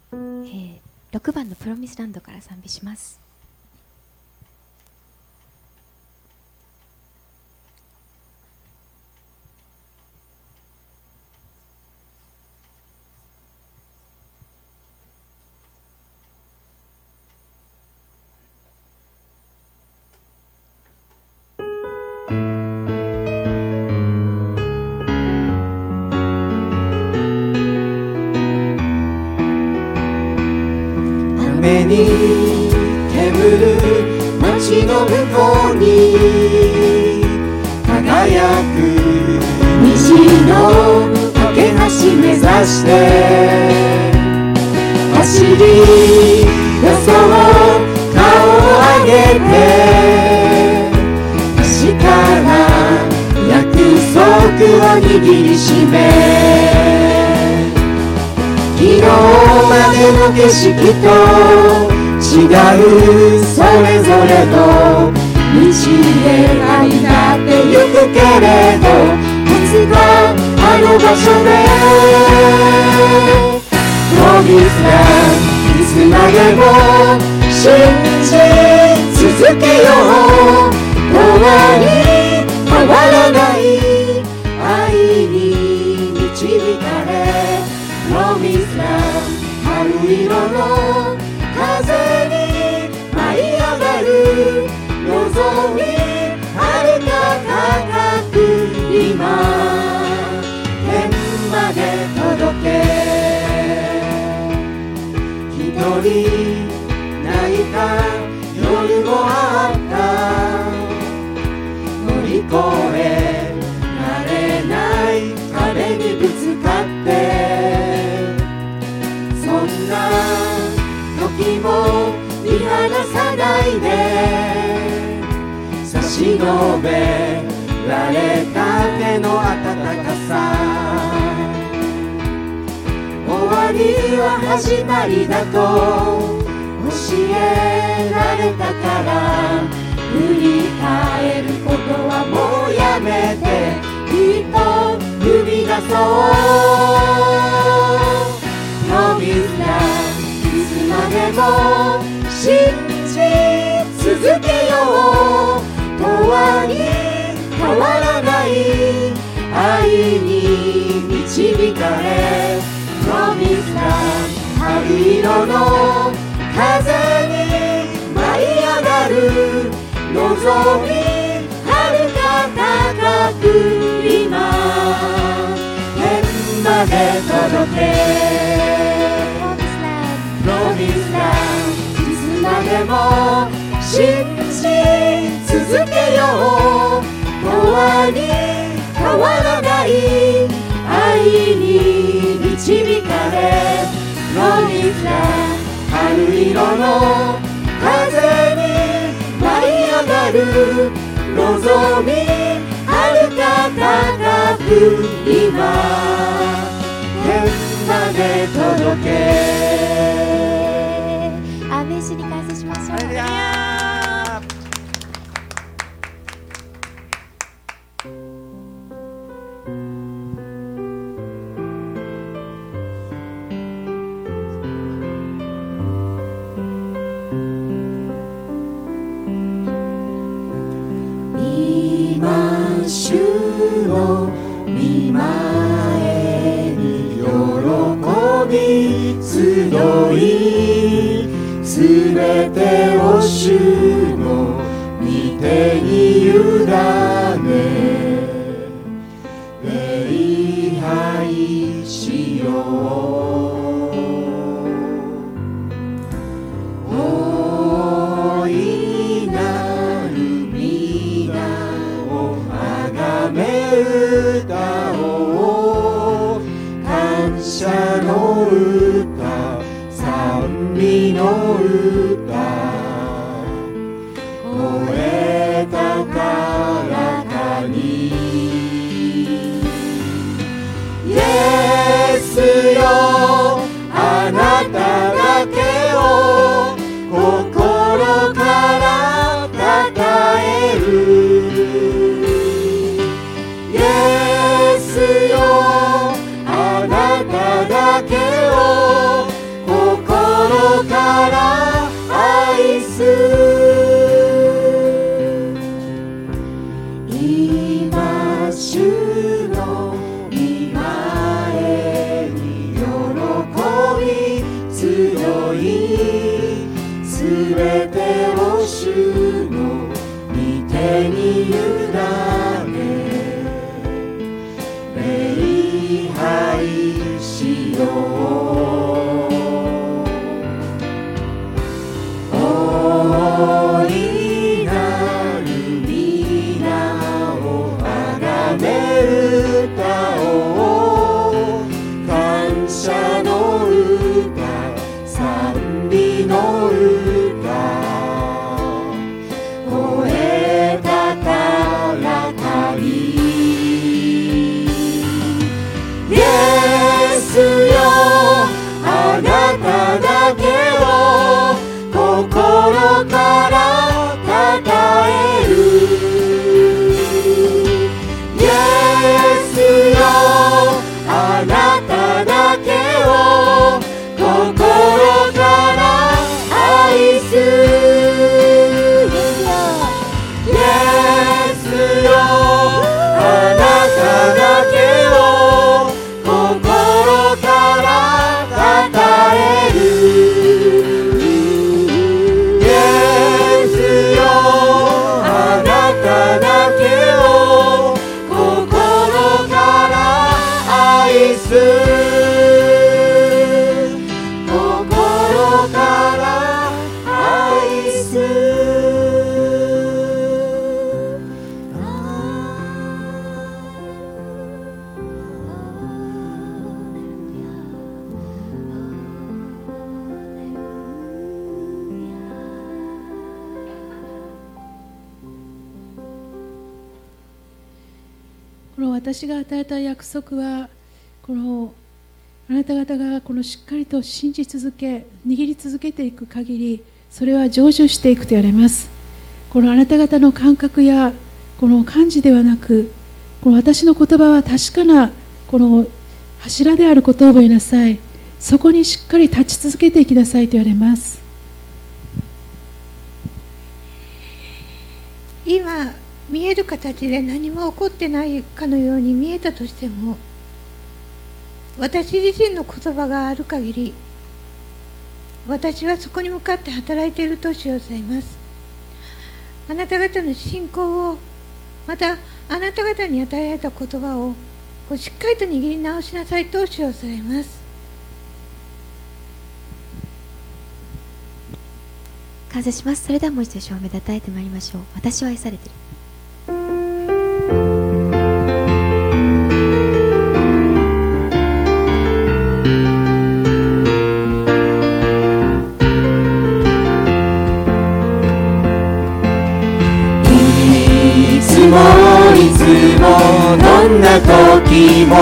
6番のプロミスランドから賛美します。 雨に煙る街の向こうに輝く虹の架け橋目指して走り出そう顔を上げて明日から約束を握りしめ昨日までの景色と違うそれぞれの道へ歩いてゆくけれどいつかあの場所でPromise Landいつまでも信じ続けよう永遠に変わらない愛に導かれPromise Land春色の風に舞い上がる望み遥か高く今天まで届け一人泣いた夜もあった乗り越えられない壁にぶつかってそんな時も見放さないで差し伸べられた手の温かさ終わりは始まりだと教えられたから振り返ることはもうやめて一歩踏み出そう Promise Landいつまでも信じ続けよう永遠に変わらない愛に導かれ Promise Land 春色の風に舞い上がる望み遥か高く今天まで届けPromise Landいつまでも信じ続けよう永遠に変わらない愛に導かれPromise Land春色の風に舞い上がる望み遥か高く今天まで届けアーメン主に感謝しましょう。 今主の御前に喜び集いすべてを主の御手に委ね礼拝しよう大いなる皆をあがめ歌おう感謝の歌賛美の歌声高らかにイエスよあなただけを心からたたえるイエスよあなただけを心この私が与えた約束は、このあなた方がこのしっかりと信じ続け、握り続けていく限り、それは成就していくと言われます。このあなた方の感覚やこの感じではなく、この私の言葉は確かなこの柱であることを覚えなさい。そこにしっかり立ち続けていきなさいと言われます。 今見える形で何も起こってないかのように見えたとしても、私自身の言葉がある限り、私はそこに向かって働いていると主をされます。あなた方の信仰を、またあなた方に与えられた言葉をしっかりと握り直しなさいと主をされます。 感謝します。それではもう一度証明で与えてまいりましょう。私は愛されている。 いつもどんな時も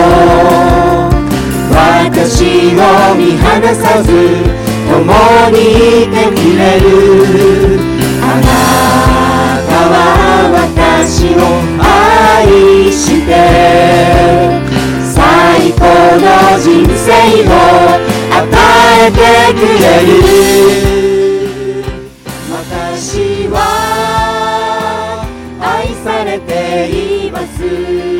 私を見放さず共にいてくれる。あなたは私を愛して最高の人生を与えてくれる。私は愛されています。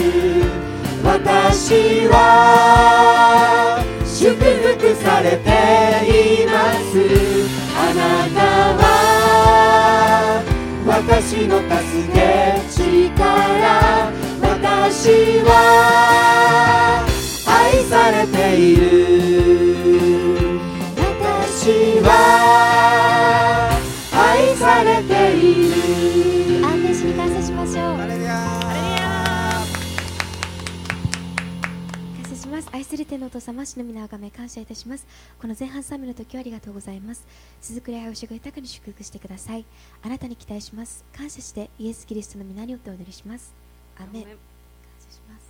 私は祝福されています。あなたは私の助け力。私は愛されている。私は愛されている。 アーメン主に感謝しましょう。感謝します。愛する天のお父様、主の皆をあがめ感謝いたします。この前半賛美の時をありがとうございます。続く礼拝を主が豊かに祝福してください。あなたに期待します。感謝してイエス・キリストの皆によってお祈りします。アーメン。感謝します。